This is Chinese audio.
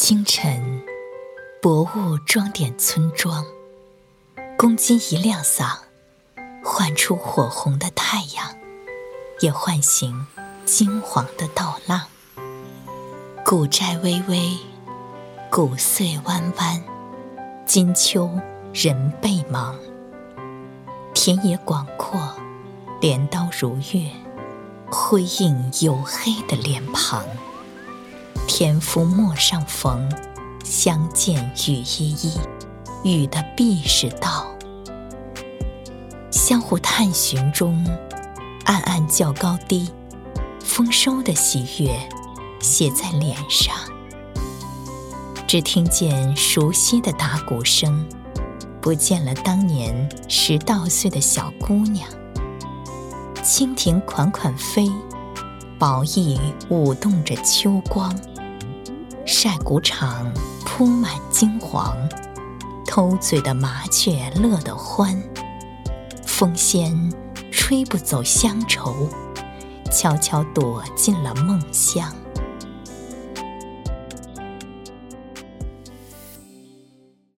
清晨，薄雾装点村庄，公鸡一亮嗓，唤出火红的太阳，也唤醒金黄的稻浪。古寨巍巍，古岁弯弯，金秋人倍忙。田野广阔，镰刀如月，辉映黝黑的脸庞。田夫陌上逢，相见雨依依，雨的必是道。相互探寻中，暗暗较高低，丰收的喜悦写在脸上。只听见熟悉的打鼓声，不见了当年10到岁的小姑娘。蜻蜓款款飞，薄翼舞动着秋光。晒谷场铺满金黄，偷嘴的麻雀乐得欢。风仙吹不走乡愁，悄悄躲进了梦乡。